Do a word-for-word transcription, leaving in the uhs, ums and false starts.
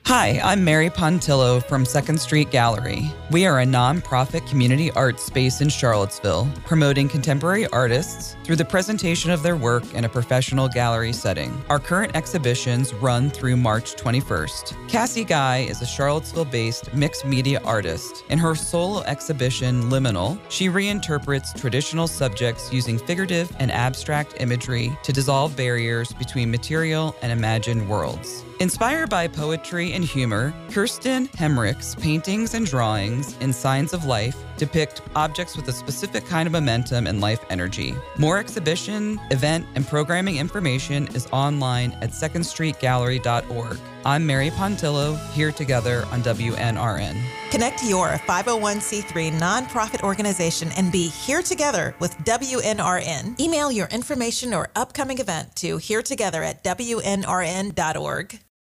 Hi, I'm Mary Pontillo from Second Street Gallery. We are a nonprofit community art space in Charlottesville, promoting contemporary artists through the presentation of their work in a professional gallery setting. Our current exhibitions run through March twenty-first. Cassie Guy is a Charlottesville-based mixed media artist. In her solo exhibition, Liminal, she reinterprets traditional subjects using figurative and abstract imagery to dissolve barriers between material and imagined worlds. Inspired by poetry and humor, Kirsten Hemrich's paintings and drawings in Signs of Life depict objects with a specific kind of momentum and life energy. More exhibition, event, and programming information is online at second street gallery dot org. I'm Mary Pontillo, here together on W N R N. Connect your five oh one c three nonprofit organization and be here together with W N R N. Email your information or upcoming event to here together at W N R N dot org.